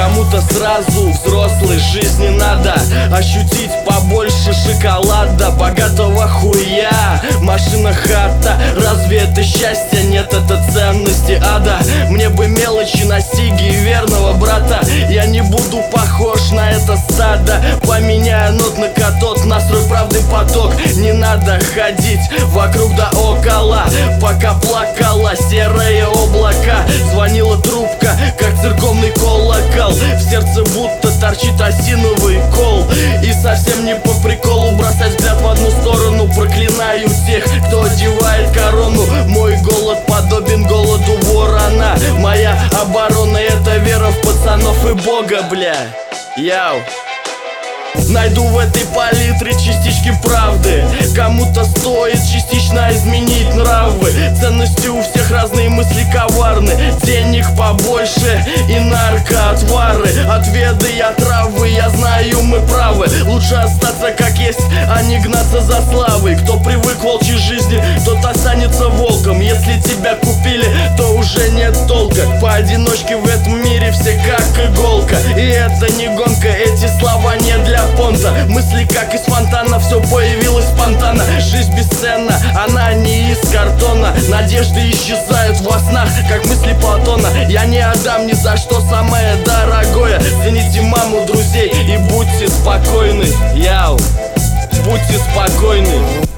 Кому-то сразу взрослой жизни надо ощутить побольше шоколада, богатого хуя, машина, хата. Разве это счастье? Нет, это ценности ада. Мне бы мелочи на стиге и верного брата. Я не буду похож на это стадо. Поменяю нот на катод, настрой правды поток. Не надо ходить вокруг да около, пока плакала серые облака. Звонила трубка, как церковный колокол. В сердце будто торчит осиновый кол. И совсем не по приколу бросать взгляд в одну сторону. Проклинаю тех, кто одевает корону. Мой голод подобен голоду ворона. Моя оборона — это вера в пацанов и Бога, бля. Яу. Найду в этой палитре частички правды. Кому-то стоит частично изменить нравы. Ценности у всех разные, мысли коварны. Денег побольше и наркоотвары. Отведы и отравы, я знаю, мы правы. Лучше остаться как есть, а не гнаться за славой. Кто привык к волчьей жизни, тот останется волком. Если тебя купили, то уже нет толка. Поодиночке в этом мире все как иголка. И это не гонка, эти слова не для понта. Мысли как из фонтана, все появилось спонтанно. Жизнь бесценна, она не из картона. Надежды исчезают во снах, как мысли Платона. Я не отдам ни за что самое дорогое. Цените маму, друзей и будьте спокойны. Яу, будьте спокойны.